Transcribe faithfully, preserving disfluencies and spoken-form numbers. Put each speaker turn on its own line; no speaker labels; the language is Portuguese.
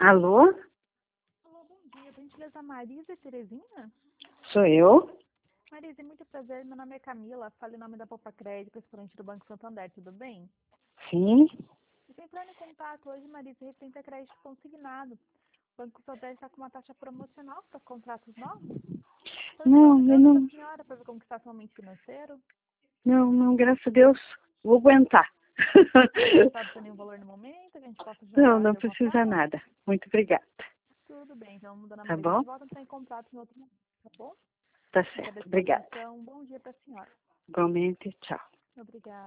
Alô?
Alô, bom dia. Por gentileza, Marisa e Terezinha?
Sou eu?
Marisa, muito prazer. Meu nome é Camila. Falo em nome da Poupa Crédito, restaurante do Banco Santander. Tudo bem?
Sim.
Estou entrando em contato hoje, Marisa, referente a crédito consignado. O Banco Santander está com uma taxa promocional para contratos novos. Estou
Não, eu
ligando para
não,
a senhora para ver como que está seu momento financeiro.
não, não, graças a Deus, vou aguentar.
Não sabe ter nenhum valor no momento, que a gente possa
Não,
ajudar
não
de alguma
precisa
forma?
nada. Muito obrigada.
Tudo bem, então, dona
Tá
Marisa, a
bom?
gente volta a entrar em contato em outro momento, tá bom?
Tá certo.
Agradeço pela
Obrigada.
atenção. Bom dia para a senhora.
Igualmente, tchau.
Obrigada.